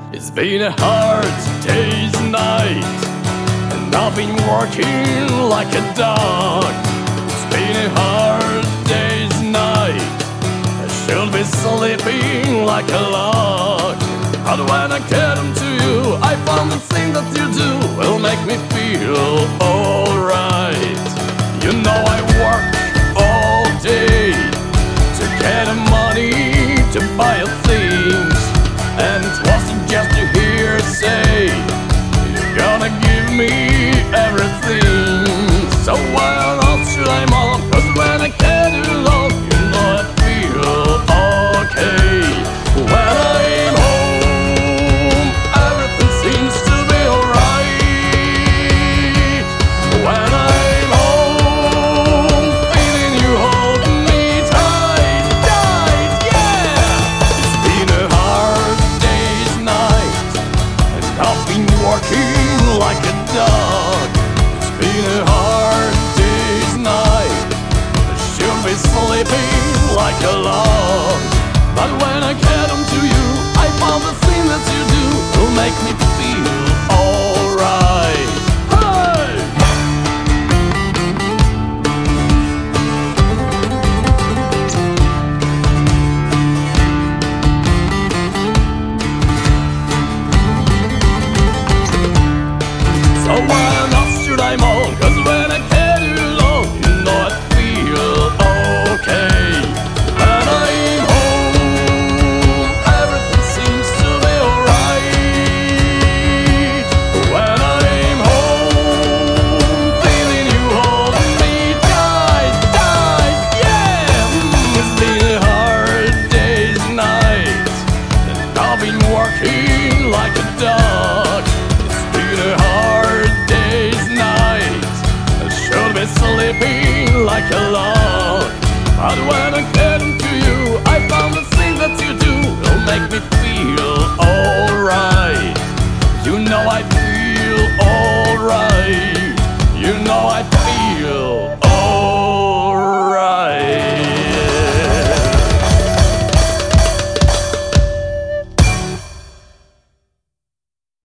It's been a hard day's night, and I've been working like a dog. It's been a hard day's night, I should be sleeping like a log. But when I get to you, I found the thing that you do will make me feel alright. You know I work all day to get money to buy things, and it wasn't just a hearsay. You're gonna give me everything. So why not should I moan? 'Cause when I get you alone, you know I feel okay. When I'm home, everything seems to be alright. When I'm home, feeling you hold me tight, tight, yeah. It's been a hard day's night, and I've been working like a dog. It's been a hard day's night, I should be sleeping like a log. But when I get to you, I found the thing that you do will make me feel alright. Hey! So why not should I moan? 'Cause when I get you alone, you know I feel okay. When I'm home, everything seems to be alright. When I'm home, feeling you hold me tight, tight, yeah. It's been a hard day's night, and I've been working like a dog. It's been a hard day's night, I should be sleeping like a log. But when I